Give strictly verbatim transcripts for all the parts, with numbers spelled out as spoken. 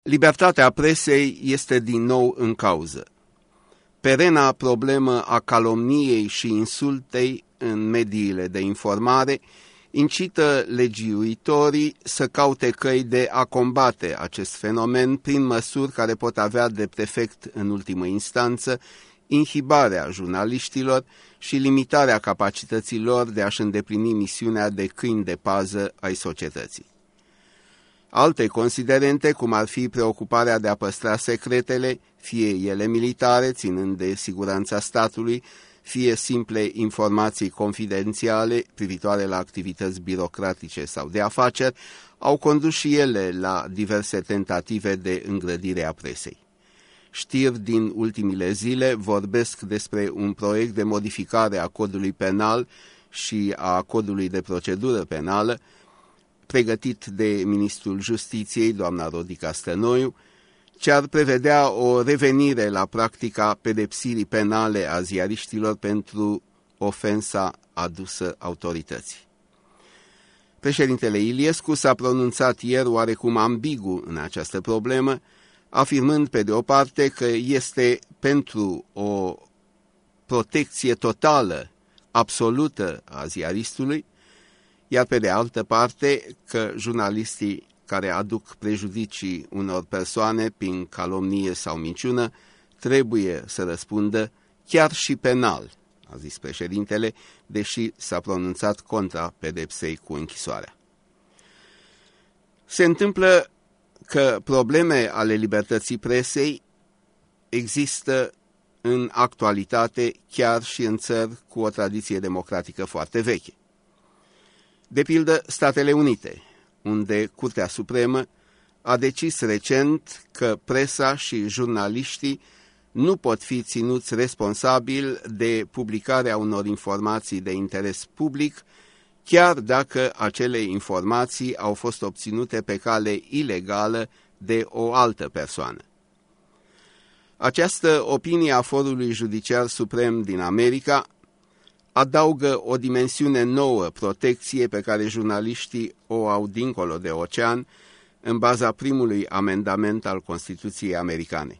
Libertatea presei este din nou în cauză. Perena problemă a calomniei și insultei în mediile de informare incită legiuitorii să caute căi de a combate acest fenomen prin măsuri care pot avea drept efect în ultimă instanță inhibarea jurnaliștilor și limitarea capacității lor de a-și îndeplini misiunea de câini de pază ai societății. Alte considerente, cum ar fi preocuparea de a păstra secretele, fie ele militare, ținând de siguranța statului, fie simple informații confidențiale privitoare la activități birocratice sau de afaceri, au condus și ele la diverse tentative de îngrădire a presei. Știri din ultimile zile vorbesc despre un proiect de modificare a codului penal și a codului de procedură penală, pregătit de ministrul Justiției, doamna Rodica Stănoiu, ce ar prevedea o revenire la practica pedepsirii penale a ziariștilor pentru ofensa adusă autorității. Președintele Iliescu s-a pronunțat ieri oarecum ambigu în această problemă, afirmând pe de o parte că este pentru o protecție totală, absolută a ziaristului, iar pe de altă parte că jurnalistii care aduc prejudicii unor persoane prin calomnie sau minciună trebuie să răspundă chiar și penal, a zis președintele, deși s-a pronunțat contra pedepsei cu închisoarea. Se întâmplă că probleme ale libertății presei există în actualitate chiar și în țări cu o tradiție democratică foarte veche. De pildă, Statele Unite, unde Curtea Supremă a decis recent că presa și jurnaliștii nu pot fi ținuți responsabili de publicarea unor informații de interes public, chiar dacă acele informații au fost obținute pe cale ilegală de o altă persoană. Această opinie a Forului Judiciar Suprem din America adaugă o dimensiune nouă protecție pe care jurnaliștii o au dincolo de ocean, în baza primului amendament al Constituției americane.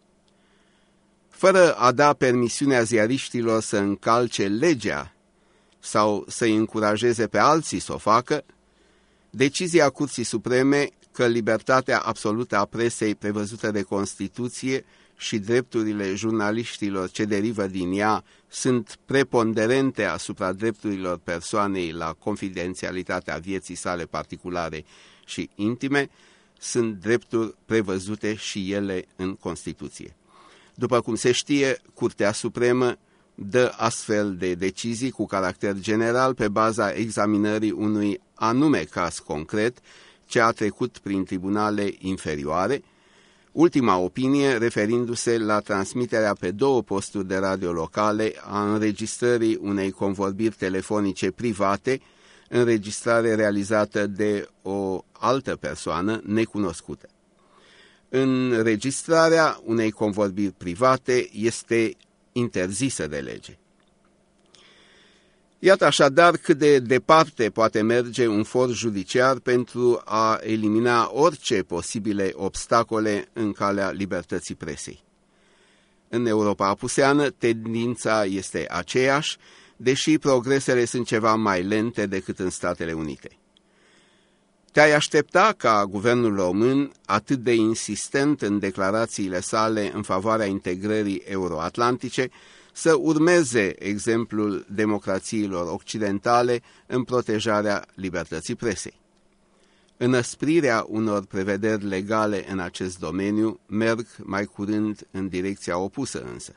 Fără a da permisiunea ziariștilor să încalce legea sau să-i încurajeze pe alții să o facă, decizia Curții Supreme că libertatea absolută a presei prevăzută de Constituție și drepturile jurnaliștilor ce derivă din ea sunt preponderente asupra drepturilor persoanei la confidențialitatea vieții sale particulare și intime, sunt drepturi prevăzute și ele în Constituție. După cum se știe, Curtea Supremă dă astfel de decizii cu caracter general pe baza examinării unui anume caz concret ce a trecut prin tribunale inferioare, ultima opinie referindu-se la transmiterea pe două posturi de radio locale a înregistrării unei convorbiri telefonice private, înregistrare realizată de o altă persoană necunoscută. Înregistrarea unei convorbiri private este interzisă de lege. Iată așadar cât de departe poate merge un for judiciar pentru a elimina orice posibile obstacole în calea libertății presei. În Europa apuseană, tendința este aceeași, deși progresele sunt ceva mai lente decât în Statele Unite. Te-ai aștepta ca guvernul român, atât de insistent în declarațiile sale în favoarea integrării euroatlantice, să urmeze exemplul democrațiilor occidentale în protejarea libertății presei. Înăsprirea unor prevederi legale în acest domeniu merg mai curând în direcția opusă însă.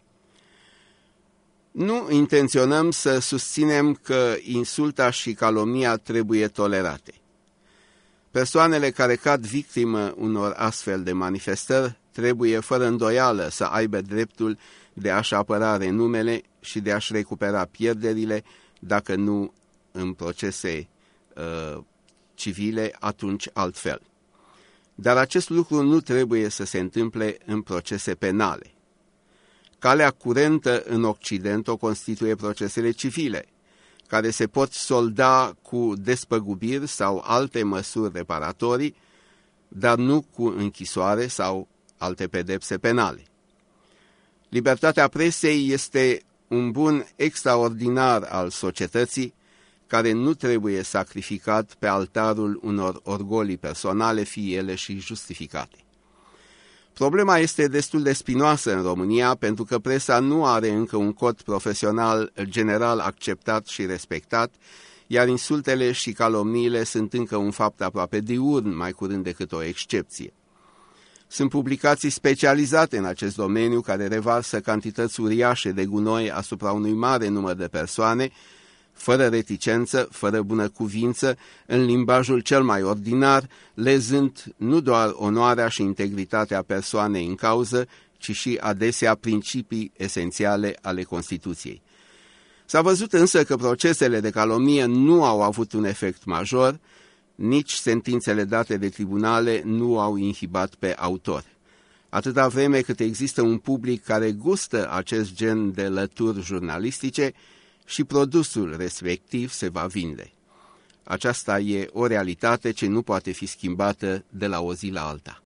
Nu intenționăm să susținem că insulta și calomnia trebuie tolerate. Persoanele care cad victimă unor astfel de manifestări trebuie fără îndoială să aibă dreptul de a-și apăra renumele și de a-și recupera pierderile, dacă nu în procese uh, civile, atunci altfel. Dar acest lucru nu trebuie să se întâmple în procese penale. Calea curentă în Occident o constituie procesele civile, care se pot solda cu despăgubiri sau alte măsuri reparatorii, dar nu cu închisoare sau alte pedepse penale. Libertatea presei este un bun extraordinar al societății, care nu trebuie sacrificat pe altarul unor orgolii personale, fie ele și justificate. Problema este destul de spinoasă în România, pentru că presa nu are încă un cod profesional general acceptat și respectat, iar insultele și calomniile sunt încă un fapt aproape diurn, mai curând decât o excepție. Sunt publicații specializate în acest domeniu care revarsă cantități uriașe de gunoi asupra unui mare număr de persoane, fără reticență, fără bunăcuvință, în limbajul cel mai ordinar, lezând nu doar onoarea și integritatea persoanei în cauză, ci și adesea principii esențiale ale Constituției. S-a văzut însă că procesele de calomnie nu au avut un efect major, nici sentințele date de tribunale nu au inhibat pe autor. Atâta vreme cât există un public care gustă acest gen de lături jurnalistice, și produsul respectiv se va vinde. Aceasta e o realitate ce nu poate fi schimbată de la o zi la alta.